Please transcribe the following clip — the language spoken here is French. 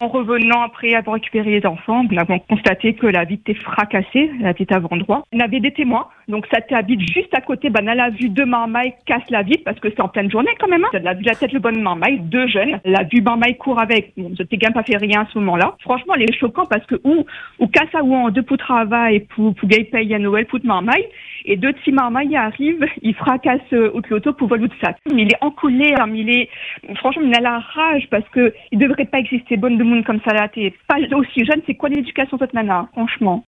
En revenant après avoir récupéré les enfants, nous avons constaté que la vitre était fracassée, la vitre avant-droit. On avait des témoins, donc ça habite juste à côté. Elle a vu deux marmailles casse la vitre parce que c'est en pleine journée quand même. Elle a vu la tête le bonne marmaille, deux jeunes. Elle a vu marmaille court avec. Bon, je t'ai pas fait rien à ce moment-là. Franchement, elle est choquant parce que ou casse à ou en deux pour travail et pour gay paye à Noël pour marmaille. Et deux petits marmailles arrivent, ils fracassent l'auto pour voler de sac. Mais il est en colère, franchement, il a la rage parce que il devrait pas exister bonne de monde comme ça là. T'es pas aussi jeune, c'est quoi l'éducation de cette nana, franchement?